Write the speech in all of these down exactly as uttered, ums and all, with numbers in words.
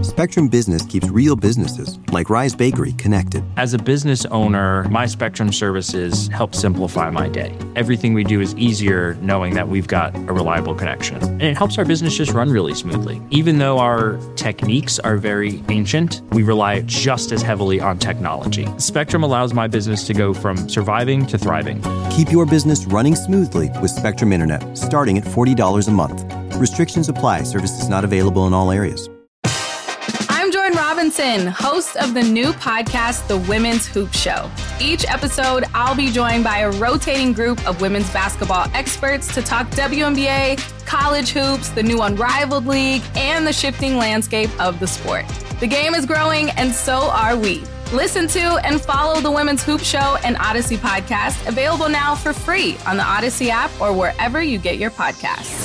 Spectrum Business keeps real businesses, like Rise Bakery, connected. As a business owner, my Spectrum services help simplify my day. Everything we do is easier knowing that we've got a reliable connection. And it helps our business just run really smoothly. Even though our techniques are very ancient, we rely just as heavily on technology. Spectrum allows my business to go from surviving to thriving. Keep your business running smoothly with Spectrum Internet, starting at forty dollars a month. Restrictions apply. Services not available in all areas. I'm Jordan Robinson, host of the new podcast, The Women's Hoop Show. Each episode, I'll be joined by a rotating group of women's basketball experts to talk W N B A, college hoops, the new Unrivaled League, and the shifting landscape of the sport. The game is growing, and so are we. Listen to and follow The Women's Hoop Show and Odyssey podcast, available now for free on the Odyssey app or wherever you get your podcasts.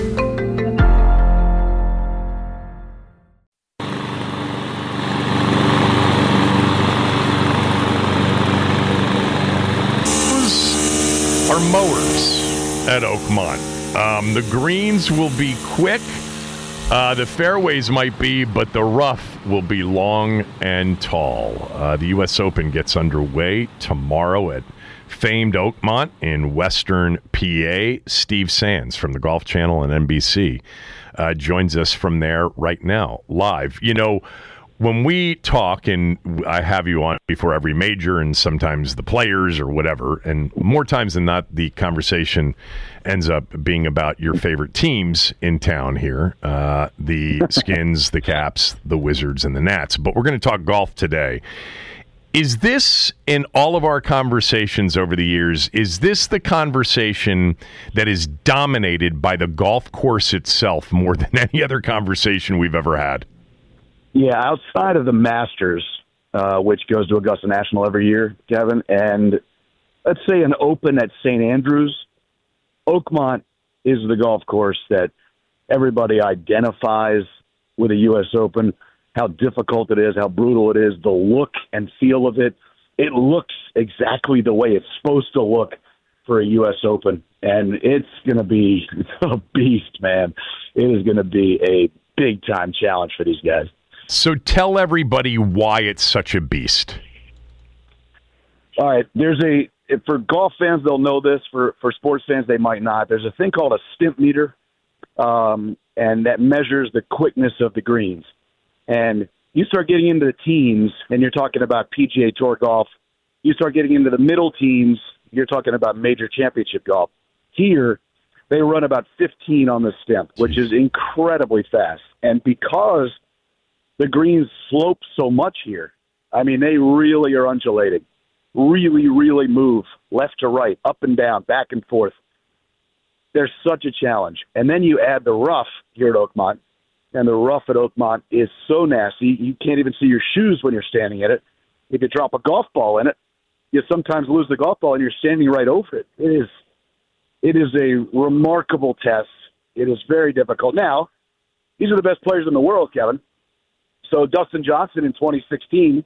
Are mowers at Oakmont. Um, the greens will be quick. Uh, the fairways might be, but the rough will be long and tall. Uh, the U S Open gets underway tomorrow at famed Oakmont in western P A. Steve Sands from the Golf Channel and N B C uh, joins us from there right now, live. You know, when we talk, and I have you on before every major and sometimes the players or whatever, and more times than not, the conversation ends up being about your favorite teams in town here, uh, the Skins, the Caps, the Wizards, and the Nats. But we're going to talk golf today. Is this, in all of our conversations over the years, is this the conversation that is dominated by the golf course itself more than any other conversation we've ever had? Yeah, outside of the Masters, uh, which goes to Augusta National every year, Kevin, and let's say an Open at Saint Andrews, Oakmont is the golf course that everybody identifies with a U S Open, how difficult it is, how brutal it is, the look and feel of it. It looks exactly the way it's supposed to look for a U S Open, and it's going to be a beast, man. It is going to be a big-time challenge for these guys. So tell everybody why it's such a beast. All right, there's a for golf fans they'll know this. For for sports fans they might not. There's a thing called a stimp meter, um, and that measures the quickness of the greens. And you start getting into the teens, and you're talking about P G A Tour golf. You start getting into the middle teens, you're talking about major championship golf. Here, they run about fifteen on the stimp, which is incredibly fast. And because the greens slope so much here, I mean, they really are undulating, really, really move left to right, up and down, back and forth. They're such a challenge. And then you add the rough here at Oakmont, and the rough at Oakmont is so nasty, you can't even see your shoes when you're standing in it. If you drop a golf ball in it, you sometimes lose the golf ball, and you're standing right over it. It is, it is a remarkable test. It is very difficult. Now, these are the best players in the world, Kevin. So Dustin Johnson in twenty sixteen,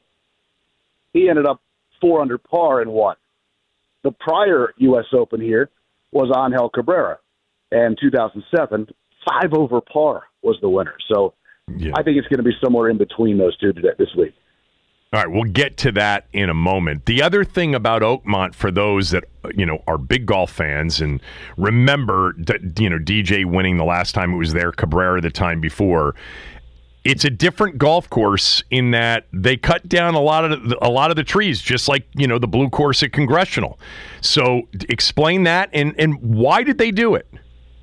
he ended up four under par and won. The prior U S Open here was Angel Cabrera, and two thousand seven, five over par was the winner. So yeah. I think it's going to be somewhere in between those two today, this week. All right, we'll get to that in a moment. The other thing about Oakmont, for those that you know are big golf fans and remember, you know, D J winning the last time it was there, Cabrera the time before. It's a different golf course in that they cut down a lot of the, a lot of the trees, just like you know the blue course at Congressional. So explain that, and and why did they do it?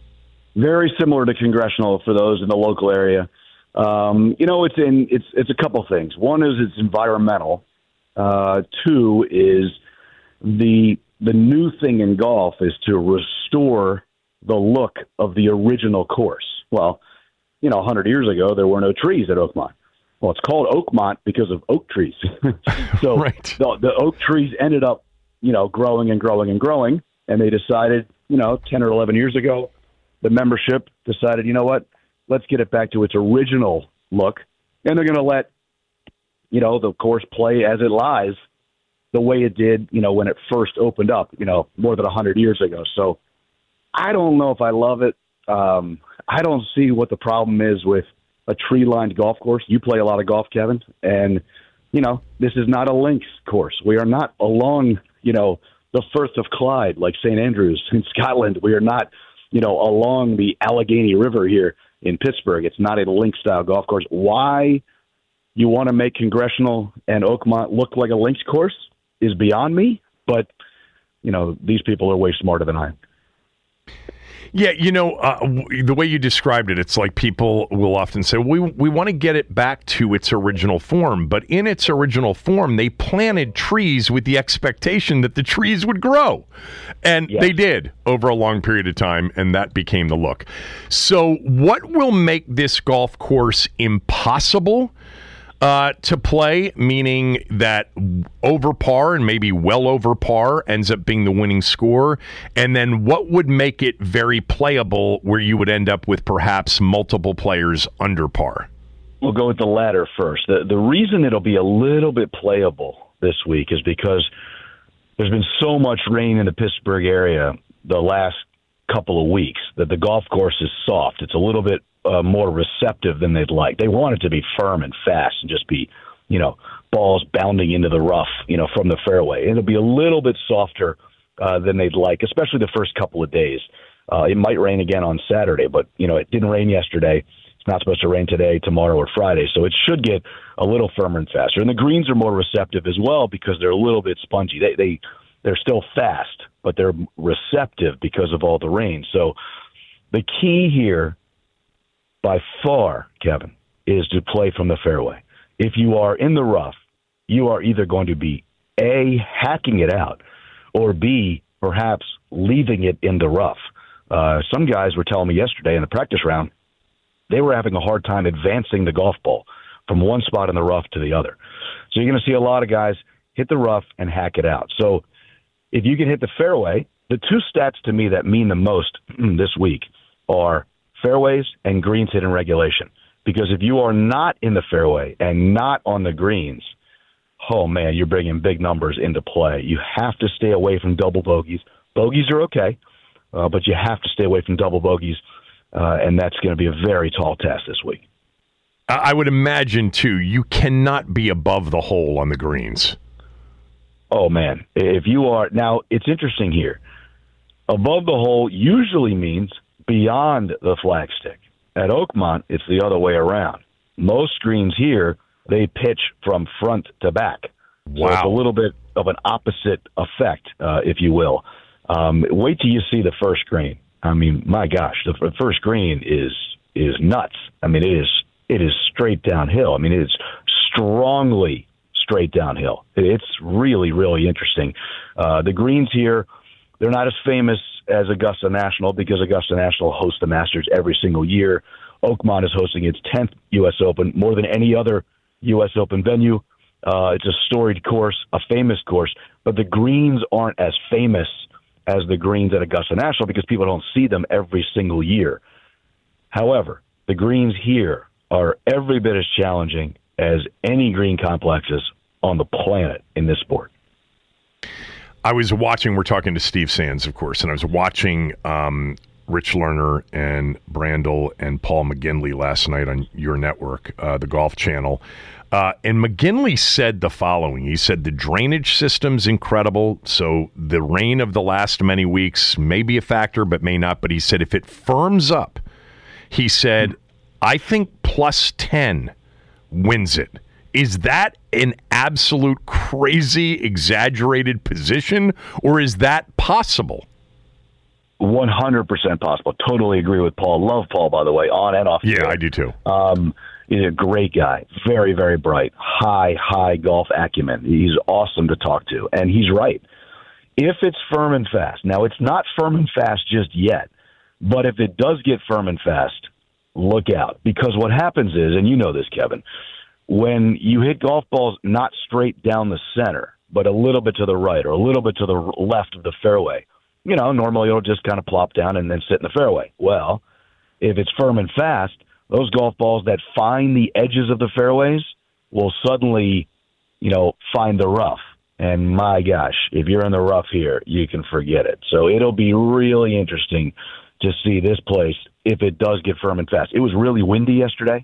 Very similar to Congressional for those in the local area. Um, you know, it's in it's it's a couple things. One is it's environmental. Uh, two is the the new thing in golf is to restore the look of the original course. Well, you know, one hundred years ago, there were no trees at Oakmont. Well, it's called Oakmont because of oak trees. so right. the, the oak trees ended up, you know, growing and growing and growing, and they decided, you know, ten or eleven years ago, the membership decided, you know what, let's get it back to its original look, and they're going to let, you know, the course play as it lies the way it did, you know, when it first opened up, you know, more than one hundred years ago. So I don't know if I love it. Um, I don't see what the problem is with a tree-lined golf course. You play a lot of golf, Kevin, and, you know, this is not a links course. We are not along, you know, the Firth of Clyde like Saint Andrews in Scotland. We are not, you know, along the Allegheny River here in Pittsburgh. It's not a link-style golf course. Why you want to make Congressional and Oakmont look like a links course is beyond me, but, you know, these people are way smarter than I am. Yeah, you know, uh, w- the way you described it, it's like people will often say, we we want to get it back to its original form. But in its original form, they planted trees with the expectation that the trees would grow. And yes. They did over a long period of time, and that became the look. So what will make this golf course impossible Uh, to play, meaning that over par and maybe well over par ends up being the winning score? And then what would make it very playable where you would end up with perhaps multiple players under par? We'll go with the latter first. The, the reason it'll be a little bit playable this week is because there's been so much rain in the Pittsburgh area the last couple of weeks that the golf course is soft. It's a little bit Uh, more receptive than they'd like. They want it to be firm and fast and just be, you know, balls bounding into the rough, you know, from the fairway. It'll be a little bit softer uh, than they'd like, especially the first couple of days. Uh, it might rain again on Saturday, but, you know, it didn't rain yesterday. It's not supposed to rain today, tomorrow, or Friday, so it should get a little firmer and faster. And the greens are more receptive as well because they're a little bit spongy. They, they, they're still fast, but they're receptive because of all the rain. So the key here, by far, Kevin, is to play from the fairway. If you are in the rough, you are either going to be, A, hacking it out, or B, perhaps leaving it in the rough. Uh, some guys were telling me yesterday in the practice round, they were having a hard time advancing the golf ball from one spot in the rough to the other. So you're going to see a lot of guys hit the rough and hack it out. So if you can hit the fairway, the two stats to me that mean the most this week are fairways and greens hit in regulation. Because if you are not in the fairway and not on the greens, oh, man, you're bringing big numbers into play. You have to stay away from double bogeys. Bogeys are okay, uh, but you have to stay away from double bogeys, uh, and that's going to be a very tall task this week. I would imagine, too, you cannot be above the hole on the greens. Oh, man. If you are – now, it's interesting here. Above the hole usually means – beyond the flagstick. At Oakmont, it's the other way around. Most greens here, they pitch from front to back. Wow. So it's a little bit of an opposite effect, uh, if you will. Um, wait till you see the first green. I mean, my gosh, the, the first green is is nuts. I mean, it is it is straight downhill. I mean, it is strongly straight downhill. It's really, really interesting. Uh, the greens here, they're not as famous as Augusta National because Augusta National hosts the Masters every single year. Oakmont is hosting its tenth U S Open, more than any other U S Open venue. Uh, it's a storied course, a famous course, but the greens aren't as famous as the greens at Augusta National because people don't see them every single year. However, the greens here are every bit as challenging as any green complexes on the planet in this sport. I was watching, we're talking to Steve Sands, of course, and I was watching um, Rich Lerner and Brandel and Paul McGinley last night on your network, uh, the Golf Channel. Uh, and McGinley said the following. He said the drainage system's incredible, so the rain of the last many weeks may be a factor, but may not. But he said if it firms up, he said, I think plus ten wins it. Is that an absolute crazy, exaggerated position, or is that possible? one hundred percent possible. Totally agree with Paul. Love Paul, by the way, on and off. Yeah, field. I do too. Um, he's a great guy. Very, very bright. High, high golf acumen. He's awesome to talk to, and he's right. If it's firm and fast, now it's not firm and fast just yet, but if it does get firm and fast, look out. Because what happens is, and you know this, Kevin, when you hit golf balls not straight down the center, but a little bit to the right or a little bit to the left of the fairway, you know, normally it'll just kind of plop down and then sit in the fairway. Well, if it's firm and fast, those golf balls that find the edges of the fairways will suddenly, you know, find the rough. And my gosh, if you're in the rough here, you can forget it. So it'll be really interesting to see this place if it does get firm and fast. It was really windy yesterday.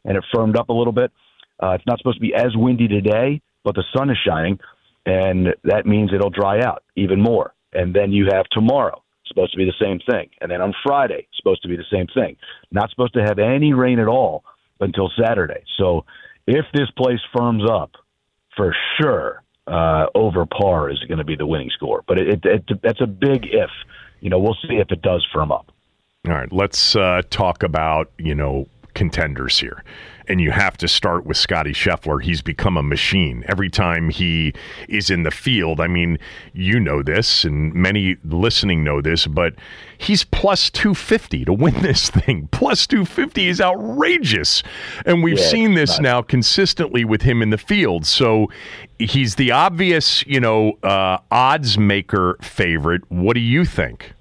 and it firmed up a little bit. Uh, it's not supposed to be as windy today, but the sun is shining, and that means it'll dry out even more. And then you have tomorrow, supposed to be the same thing. And then on Friday, supposed to be the same thing. Not supposed to have any rain at all until Saturday. So if this place firms up, for sure, uh, over par is going to be the winning score. But it, it, it, that's a big if. You know, we'll see if it does firm up. All right, let's uh, talk about, you know, contenders here. And you have to start with Scottie Scheffler. He's become a machine every time he is in the field. I mean, you know this, and many listening know this, but he's plus two fifty to win this thing. Plus two fifty is outrageous. And we've yeah, seen this nice. now consistently with him in the field. So he's the obvious, you know, uh, odds maker favorite. What do you think?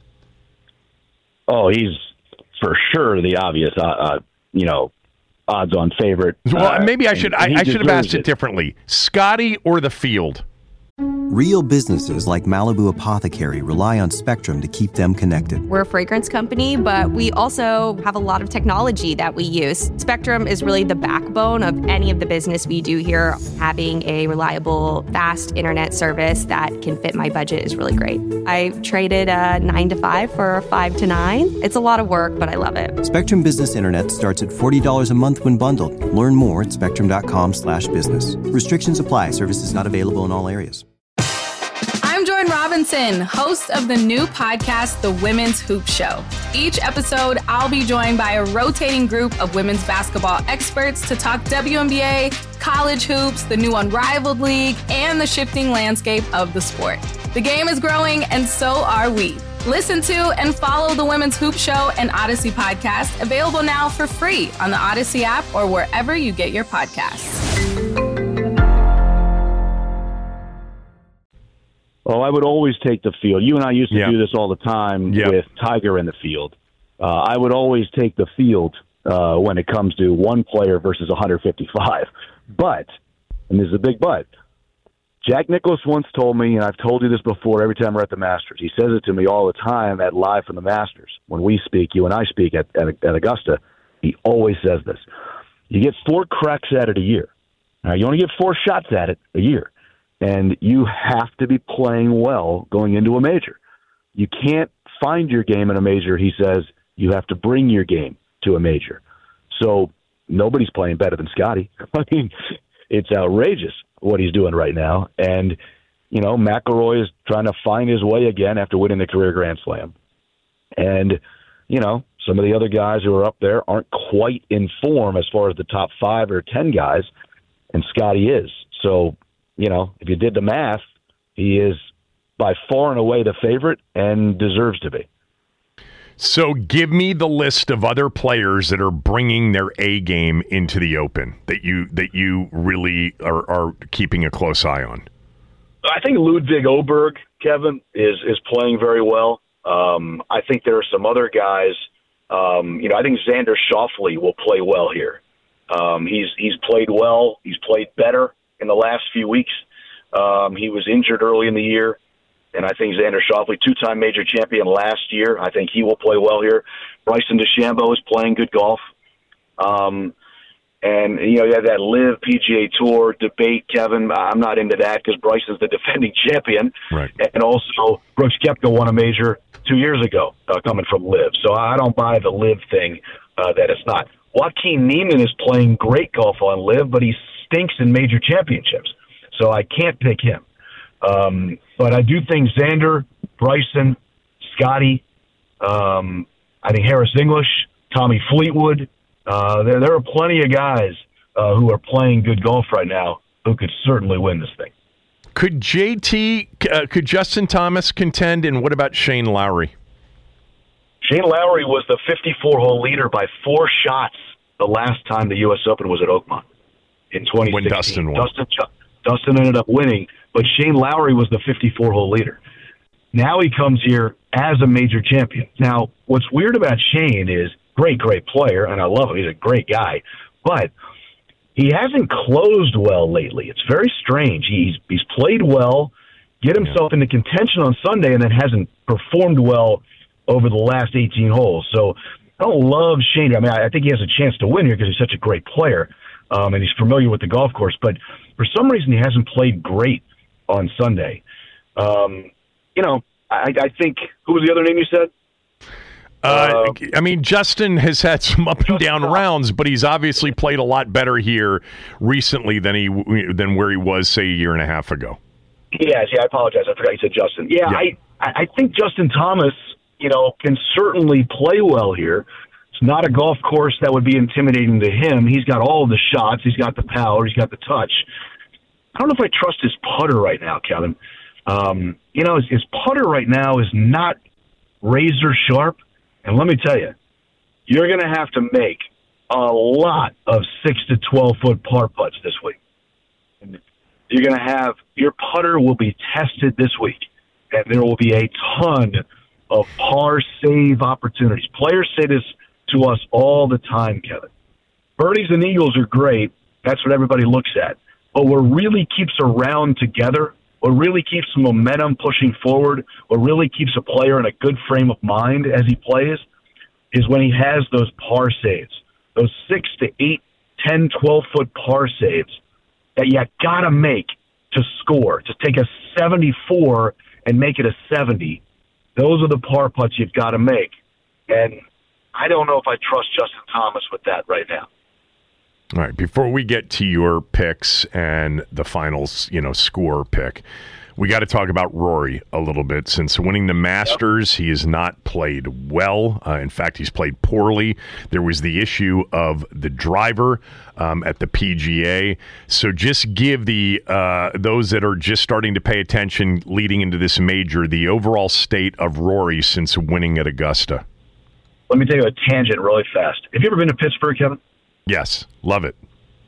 Oh, he's for sure the obvious, uh, uh, you know, odds-on favorite. Well, uh, maybe I should I, I should have asked it, it differently. Scottie or the field? Real businesses like Malibu Apothecary rely on Spectrum to keep them connected. We're a fragrance company, but we also have a lot of technology that we use. Spectrum is really the backbone of any of the business we do here. Having a reliable, fast internet service that can fit my budget is really great. I traded a nine to five for a five to nine. It's a lot of work, but I love it. Spectrum Business Internet starts at forty dollars a month when bundled. Learn more at spectrum.com slash business. Restrictions apply. Services not available in all areas. I'm Jordan Robinson, host of the new podcast, The Women's Hoop Show. Each episode, I'll be joined by a rotating group of women's basketball experts to talk W N B A, college hoops, the new Unrivaled League, and the shifting landscape of the sport. The game is growing, and so are we. Listen to and follow The Women's Hoop Show and Odyssey podcast, available now for free on the Odyssey app or wherever you get your podcasts. Oh, I would always take the field. You and I used to yep. do this all the time yep. with Tiger in the field. Uh, I would always take the field uh, when it comes to one player versus one fifty-five. But, and this is a big but, Jack Nicklaus once told me, and I've told you this before every time we're at the Masters, he says it to me all the time at Live from the Masters. When we speak, you and I speak at, at, at Augusta, he always says this. You get four cracks at it a year. Now, you only get four shots at it a year. And you have to be playing well going into a major. You can't find your game in a major, he says. You have to bring your game to a major. So nobody's playing better than Scottie. I mean, it's outrageous what he's doing right now. And, you know, McIlroy is trying to find his way again after winning the career Grand Slam. And, you know, some of the other guys who are up there aren't quite in form as far as the top five or ten guys, and Scottie is. So, you know, if you did the math, he is by far and away the favorite and deserves to be. So give me the list of other players that are bringing their A game into the Open that you that you really are, are keeping a close eye on. I think Ludwig Oberg, Kevin, is is playing very well. Um, I think there are some other guys. Um, you know, I think Xander Schauffele will play well here. Um, he's he's played well. He's played better in the last few weeks. Um, he was injured early in the year, and I think Xander Schauffele, two-time major champion last year, I think he will play well here. Bryson DeChambeau is playing good golf. Um, and, you know, you have that Live P G A Tour debate, Kevin. I'm not into that because Bryson's the defending champion. Right. And also, Brooks Koepka won a major two years ago uh, coming from Live. So I don't buy the Live thing uh, that it's not. Joaquin Niemann is playing great golf on Live, but he's stinks in major championships, so I can't pick him. Um, but I do think Xander, Bryson, Scottie, um, I think Harris English, Tommy Fleetwood, uh, there, there are plenty of guys uh, who are playing good golf right now who could certainly win this thing. Could J T, uh, could Justin Thomas contend, and what about Shane Lowry? Shane Lowry was the fifty-four hole leader by four shots the last time the U S Open was at Oakmont. In twenty sixteen, when Dustin won. Dustin, Dustin ended up winning, but Shane Lowry was the fifty-four hole leader. Now he comes here as a major champion. Now, what's weird about Shane is great, great player, and I love him. He's a great guy, but he hasn't closed well lately. It's very strange. He's he's played well, get himself into contention on Sunday, and then hasn't performed well over the last eighteen holes. So I don't love Shane. I mean, I think he has a chance to win here because he's such a great player, um, and he's familiar with the golf course. But for some reason, he hasn't played great on Sunday. Um, you know, I, I think who was the other name you said? Uh, uh, I mean, Justin has had some up and down rounds, but he's obviously played a lot better here recently than he than where he was, say, a year and a half ago. Yes, yeah, I apologize. I forgot you said Justin. Yeah, yeah. I, I think Justin Thomas, you know, can certainly play well here. It's not a golf course that would be intimidating to him. He's got all of the shots. He's got the power. He's got the touch. I don't know if I trust his putter right now, Kevin. Um, you know, his, his putter right now is not razor sharp. And let me tell you, you're going to have to make a lot of six to twelve foot par putts this week. You're going to have your putter will be tested this week, and there will be a ton of par save opportunities. Players say this to us all the time, Kevin. Birdies and eagles are great. That's what everybody looks at. But what really keeps a round together, what really keeps momentum pushing forward, what really keeps a player in a good frame of mind as he plays, is when he has those par saves, those six to eight, ten, twelve foot par saves that you got to make to score, to take a seventy-four and make it a seventy. Those are the par putts you've got to make. And I don't know if I trust Justin Thomas with that right now. All right, before we get to your picks and the finals, you know, score pick, we got to talk about Rory a little bit. Since winning the Masters, he has not played well. Uh, in fact, he's played poorly. There was the issue of the driver um, at the P G A. So just give the uh, those that are just starting to pay attention leading into this major, the overall state of Rory since winning at Augusta. Let me tell you a tangent really fast. Have you ever been to Pittsburgh, Kevin? Yes, love it.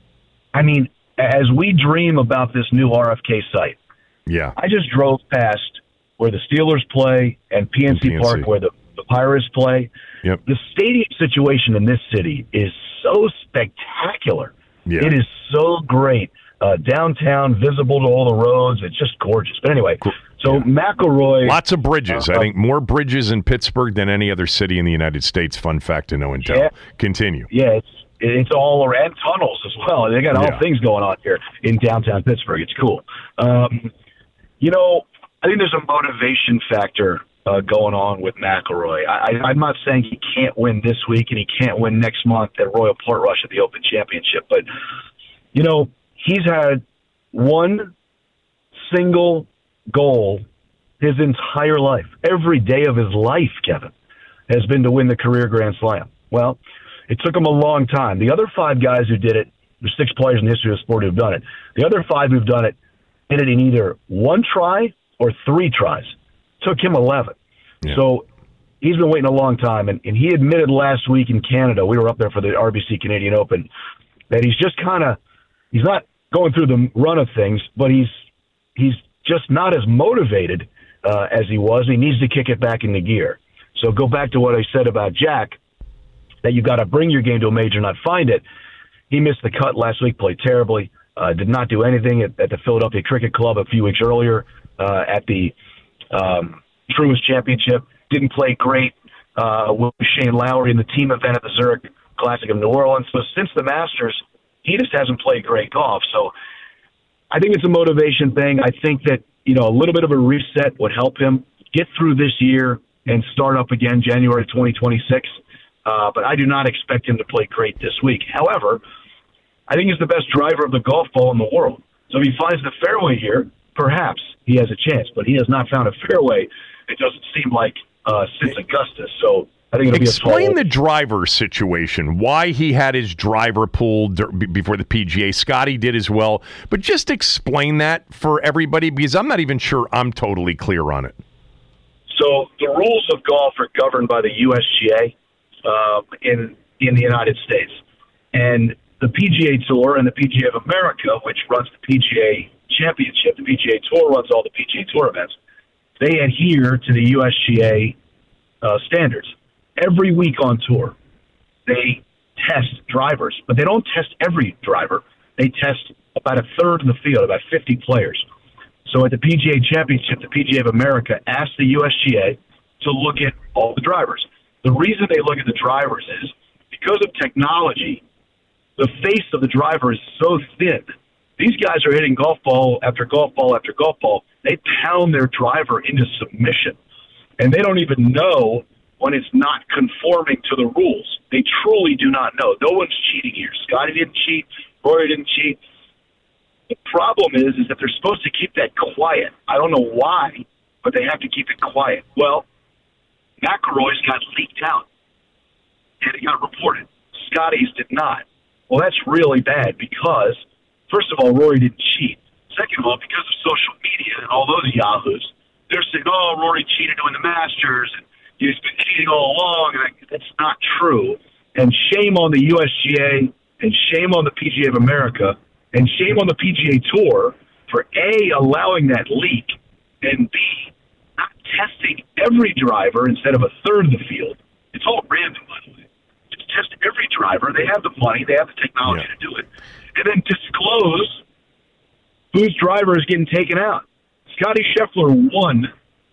I mean, as we dream about this new R F K site, yeah, I just drove past where the Steelers play and P N C, P N C. Park where the, the Pirates play. Yep. The stadium situation in this city is so spectacular. Yeah. It is so great. Uh, downtown, visible to all the roads. It's just gorgeous. But anyway, so yeah. McIlroy. Lots of bridges. Uh, I think more bridges in Pittsburgh than any other city in the United States. Fun fact to know and tell. Yeah. Continue. Yeah, it's It's all around tunnels as well. They got all yeah. things going on here in downtown Pittsburgh. It's cool. Um, you know, I think there's a motivation factor uh, going on with McIlroy. I, I'm not saying he can't win this week and he can't win next month at Royal Portrush at the Open Championship, but you know, he's had one single goal his entire life. Every day of his life, Kevin, has been to win the career Grand Slam. Well, it took him a long time. The other five guys who did it, there's six players in the history of the sport who've done it. The other five who've done it did it in either one try or three tries. It took him eleven. Yeah. So he's been waiting a long time, and, and he admitted last week in Canada, we were up there for the R B C Canadian Open, that he's just kind of, he's not going through the run of things, but he's he's just not as motivated uh, as he was. He needs to kick it back into gear. So go back to what I said about Jack, that you got to bring your game to a major, not find it. He missed the cut last week, played terribly, uh, did not do anything at, at the Philadelphia Cricket Club a few weeks earlier uh, at the um, Truist Championship. Didn't play great uh, with Shane Lowry in the team event at the Zurich Classic of New Orleans. So since the Masters, he just hasn't played great golf. So I think it's a motivation thing. I think that, you know, a little bit of a reset would help him get through this year and start up again January twenty twenty-six. Uh, but I do not expect him to play great this week. However, I think he's the best driver of the golf ball in the world. So if he finds the fairway here, perhaps he has a chance. But he has not found a fairway, it doesn't seem like, uh, since Augusta. So I think it'll be a Explain the driver situation, why he had his driver pulled before the P G A. Scotty did as well. But just explain that for everybody, because I'm not even sure I'm totally clear on it. So the rules of golf are governed by the U S G A. Um, in in the United States, and the P G A Tour and the P G A of America, which runs the P G A Championship, the P G A Tour runs all the P G A Tour events. They adhere to the U S G A uh, standards. Every week on tour, they test drivers, but they don't test every driver. They test about a third of the field, about fifty players. So at the P G A Championship, the P G A of America asked the U S G A to look at all the drivers. The reason they look at the drivers is because of technology, the face of the driver is so thin. These guys are hitting golf ball after golf ball after golf ball. They pound their driver into submission, and they don't even know when it's not conforming to the rules. They truly do not know. No one's cheating here. Scotty didn't cheat. Rory didn't cheat. The problem is, is that they're supposed to keep that quiet. I don't know why, but they have to keep it quiet. Well, McIlroy's got leaked out, and it got reported. Scotty's did not. Well, that's really bad because, first of all, Rory didn't cheat. Second of all, because of social media and all those yahoos, they're saying, oh, Rory cheated to win the Masters, and he's been cheating all along. And that's not true. And shame on the U S G A, and shame on the P G A of America, and shame on the P G A Tour for, A, allowing that leak, and B, not testing every driver instead of a third of the field. It's all random, by the way. Just test every driver. They have the money. They have the technology yeah. to do it. And then disclose whose driver is getting taken out. Scotty Scheffler won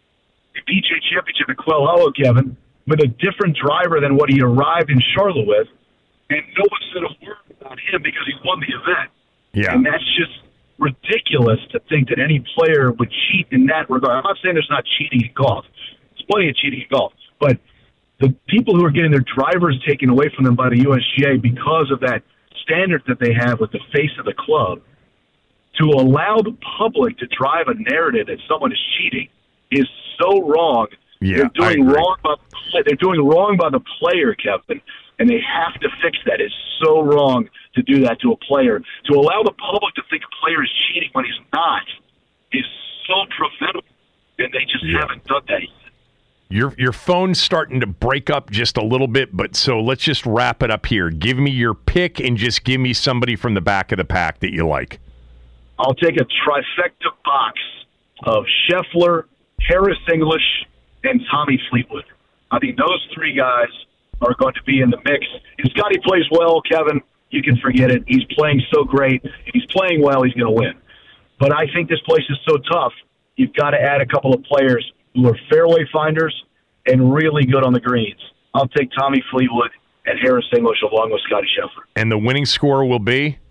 the P G A Championship at Quail Hollow, Kevin, with a different driver than what he arrived in Charlotte with, and no one said a word about him because he won the event. Yeah. And that's just ridiculous to think that any player would cheat in that regard. I'm not saying there's not cheating in golf. There's plenty of cheating in golf. But the people who are getting their drivers taken away from them by the U S G A because of that standard that they have with the face of the club, to allow the public to drive a narrative that someone is cheating is so wrong. Yeah, they're doing wrong by they're doing wrong by the player, Kevin, and they have to fix that. It's so wrong to do that to a player. To allow the public to think a player is cheating when he's not is so preventable, and they just yeah. haven't done that yet. Your your phone's starting to break up just a little bit, but so let's just wrap it up here. Give me your pick and just give me somebody from the back of the pack that you like. I'll take a trifecta box of Scheffler, Harris English, and Tommy Fleetwood. I think those three guys are going to be in the mix. If Scotty plays well, Kevin, you can forget it. He's playing so great. If he's playing well, he's going to win. But I think this place is so tough, you've got to add a couple of players who are fairway finders and really good on the greens. I'll take Tommy Fleetwood and Harris English along with Scotty Scheffler. And the winning score will be?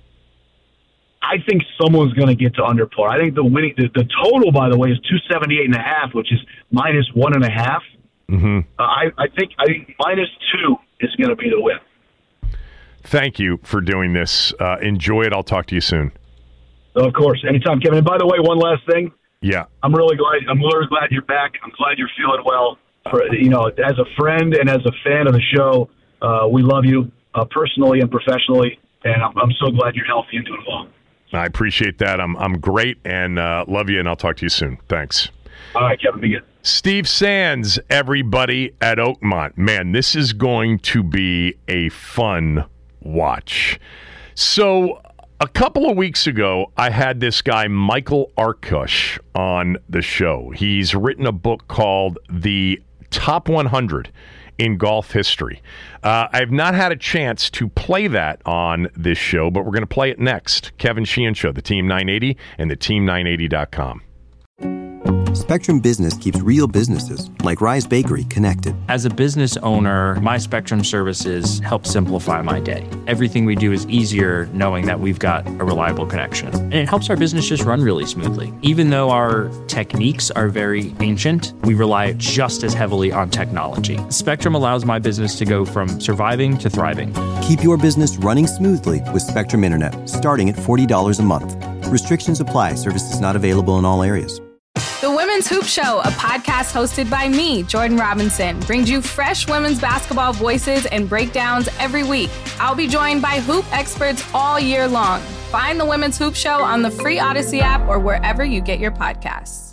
I think someone's going to get to under par. I think the winning the, the total, by the way, is two seventy-eight and a half, which is minus one and a half. Mm-hmm. Uh, I, I think I think minus two is going to be the win. Thank you for doing this. Uh, enjoy it. I'll talk to you soon. Of course, anytime, Kevin. And by the way, one last thing. Yeah, I'm really glad. I'm really glad you're back. I'm glad you're feeling well. For, you know, as a friend and as a fan of the show, uh, we love you uh, personally and professionally, and I'm, I'm so glad you're healthy and doing well. I appreciate that. I'm I'm great and uh, love you, and I'll talk to you soon. Thanks. All right, Kevin, be good. Steve Sands, everybody at Oakmont. Man, this is going to be a fun watch. So a couple of weeks ago, I had this guy, Michael Arkush, on the show. He's written a book called The Top one hundred in Golf History. Uh, I've not had a chance to play that on this show, but we're going to play it next. Kevin Sheehan Show, the Team nine eighty, and the team nine eighty dot com. Spectrum Business keeps real businesses, like Rise Bakery, connected. As a business owner, my Spectrum services help simplify my day. Everything we do is easier knowing that we've got a reliable connection. And it helps our business just run really smoothly. Even though our techniques are very ancient, we rely just as heavily on technology. Spectrum allows my business to go from surviving to thriving. Keep your business running smoothly with Spectrum Internet, starting at forty dollars a month. Restrictions apply. Services not available in all areas. The Women's Hoop Show, a podcast hosted by me, Jordan Robinson, brings you fresh women's basketball voices and breakdowns every week. I'll be joined by hoop experts all year long. Find the Women's Hoop Show on the free Odyssey app or wherever you get your podcasts.